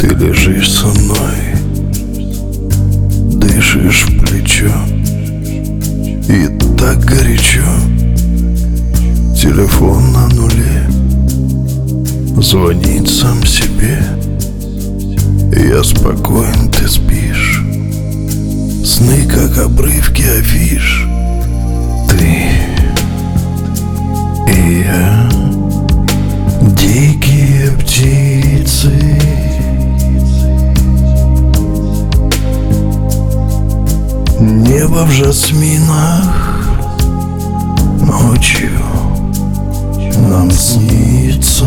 Ты лежишь со мной, дышишь в плечо, и так горячо. Телефон на нуле, звонит сам себе. Я спокоен, ты спишь. Сны, как обрывки афиш. Ты и я, дикие птицы. Небо в жасминах, ночью нам снится.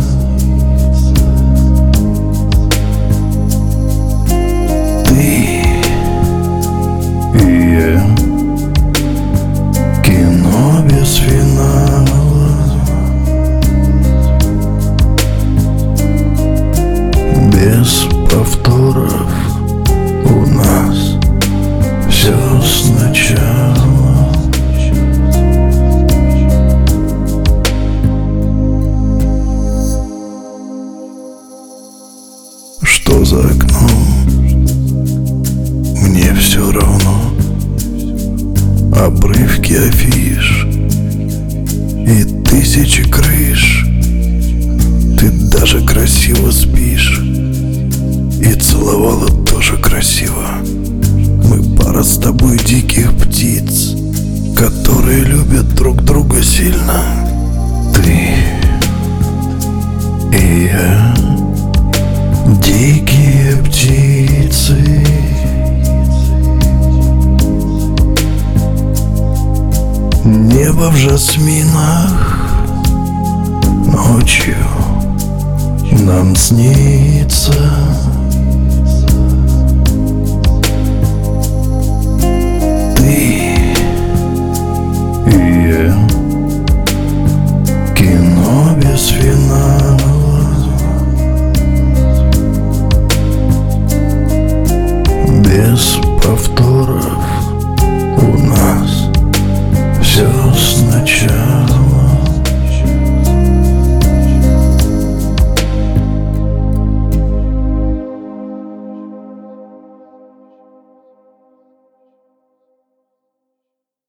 Ты и я, кино без финала, без повторов. У нас все сначала. Что за окном? Мне все равно. Обрывки афиш и тысячи крыш. Ты даже красиво спишь, и целовала тоже красиво. Мы пара с тобой диких птиц, которые любят друг друга сильно. Ты и я, дикие птицы. Небо в жасминах, ночью нам снится.